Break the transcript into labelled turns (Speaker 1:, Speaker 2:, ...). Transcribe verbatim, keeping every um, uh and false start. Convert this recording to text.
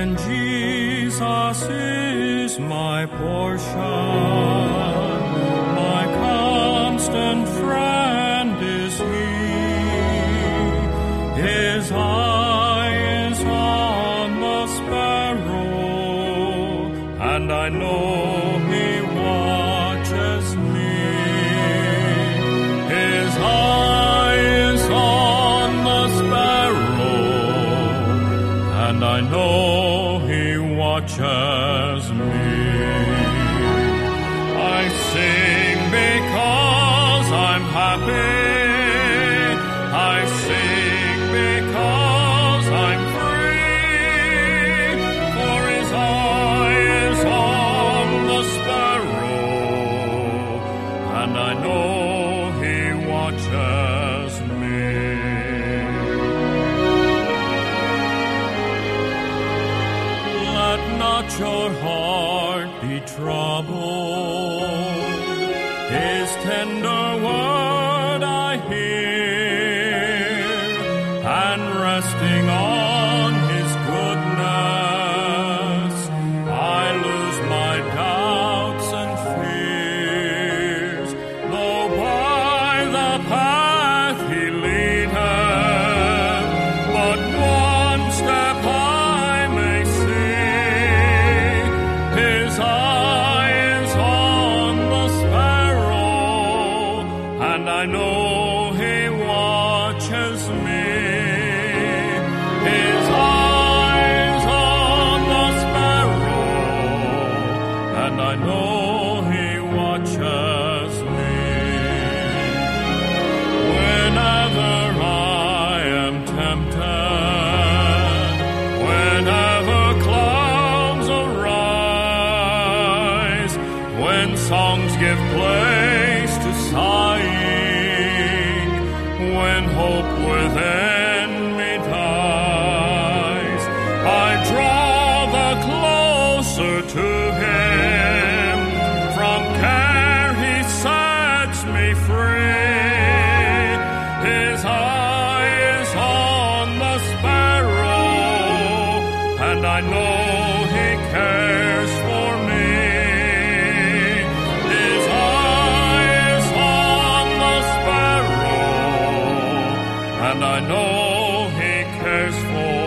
Speaker 1: When Jesus is my portion, my constant friend is He. His eye is on the sparrow, and I know He watches me. His eye is on the sparrow, and I know He watches me. I sing because I'm happy. I sing because I'm free. For His eye is on the sparrow, and I know He watches me. Let not your heart be troubled. His tender word I hear, and resting on His goodness, I lose my doubts and fears. Though by the path He leadeth, but one step I may see. His eye is on the sparrow, and I know He watches me. His eye is on the sparrow, and I know He watches me. Whenever I am tempted, whenever clouds arise, when songs give place to sighing, when hope within me dies, I draw the closer to Him. From care He sets me free. His eye is on the sparrow, and I know He cares for me. His eye is on the sparrow, and I know He cares for